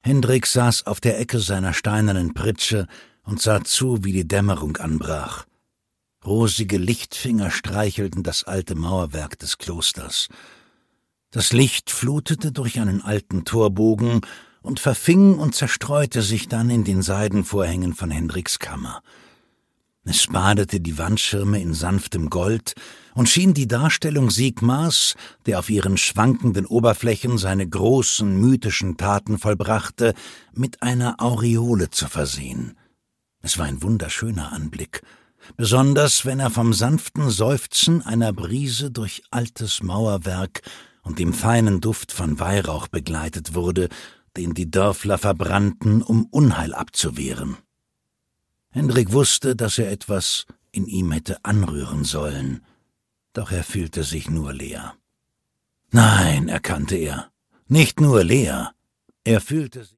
Hendrik saß auf der Ecke seiner steinernen Pritsche und sah zu, wie die Dämmerung anbrach. Rosige Lichtfinger streichelten das alte Mauerwerk des Klosters. Das Licht flutete durch einen alten Torbogen und verfing und zerstreute sich dann in den Seidenvorhängen von Hendriks Kammer. Es badete die Wandschirme in sanftem Gold und schien die Darstellung Sigmars, der auf ihren schwankenden Oberflächen seine großen, mythischen Taten vollbrachte, mit einer Aureole zu versehen. Es war ein wunderschöner Anblick, besonders wenn er vom sanften Seufzen einer Brise durch altes Mauerwerk und dem feinen Duft von Weihrauch begleitet wurde, den die Dörfler verbrannten, um Unheil abzuwehren. Hendrik wusste, dass er etwas in ihm hätte anrühren sollen, doch er fühlte sich nur leer. Nein, erkannte er, nicht nur leer, er fühlte sich